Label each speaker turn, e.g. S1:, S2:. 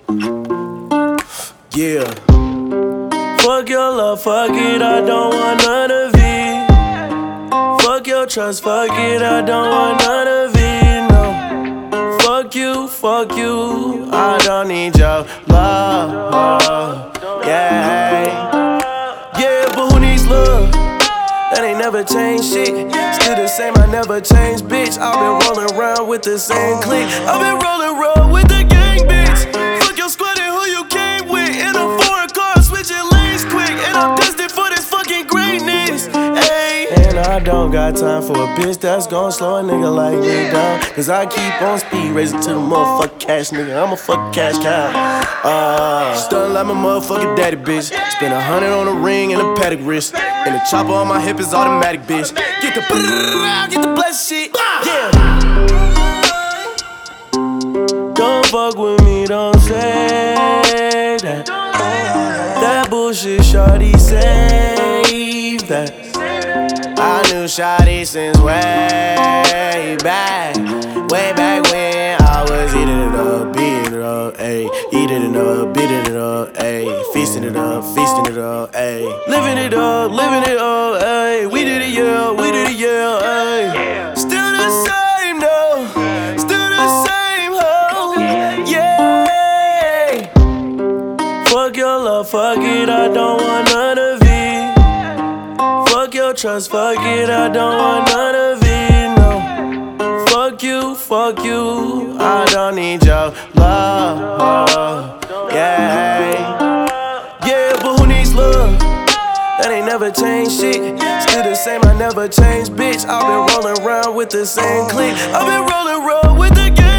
S1: Yeah. Fuck your love, fuck it, I don't want none of it. Fuck your trust, fuck it, I don't want none of it, no. Fuck you, I don't need your love, yeah. Yeah, but who needs love? That ain't never changed shit. Still the same, I never changed, bitch. I've been rolling around with the same clique. I've been rolling around with the gang, bitch. Fuck your squad and who you came with. In a foreign car, switching lanes quick. And I'm destined for this fucking greatness, ayy. And I don't got time for a bitch that's gon' slow a nigga like me down. Cause I keep on speed raising to the motherfucking cash, nigga. I'm a fucking cash cow. Stuntin' like my motherfucking daddy, bitch. Spend 100 on a ring and a paddock wrist. And the chopper on my hip is automatic, bitch. Get the blessed shit, yeah. Don't fuck with me, don't say that. That bullshit, shawty, save that. I knew shawty since way back when I was eating it up, beating it up, ayy. Eating it up, beating it up, ayy. Feasting it up, ayy. Living it up, ayy. We did it, yeah, ayy. Still the same, though. Still the same, ho, yeah. Fuck your love, fuck it, I don't want none of it. Fuck your trust, fuck it, I don't want none of it, no. Fuck you, I don't need your love, yeah. Yeah, but who needs love? That ain't never changed shit. Still the same, I never changed, bitch. I've been rolling around with the same clique. I've been rolling around with the gang.